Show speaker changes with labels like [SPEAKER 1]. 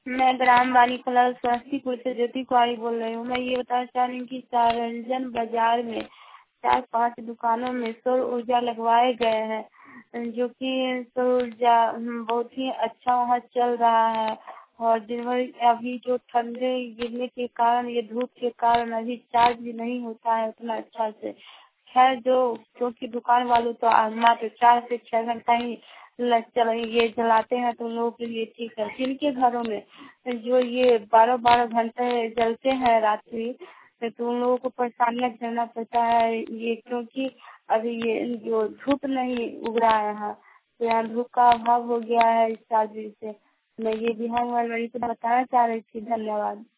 [SPEAKER 1] मैं ग्राम वानीकला समस्तीपुर से ज्योति कुमारी बोल रही हूँ। मैं ये बताना चाह रही हूँ कि सारंजन बाजार में 4-5 दुकानों में सौर ऊर्जा लगवाए गए हैं, जो कि सौर ऊर्जा बहुत ही अच्छा वहाँ चल रहा है। और दिन भर अभी जो ठंडे गिरने के कारण, ये धूप के कारण अभी चार्ज भी नहीं होता है उतना अच्छा से। खैर, क्योंकि दुकान वालों तो मात्र 4 से 6 घंटा ही ये जलाते हैं, तो उन लोगों के लिए ठीक है। जिनके घरों में जो ये 12-12 घंटे जलते हैं रात्रि, तो उन लोगों को परेशानियां झेलना पड़ता है। ये क्योंकि अभी ये जो धूप नहीं उग रहा है, तो यहाँ धूप का अभाव हो गया है इस चार्ज से। मैं ये बिहार वाली को बताना चाह रही थी। धन्यवाद।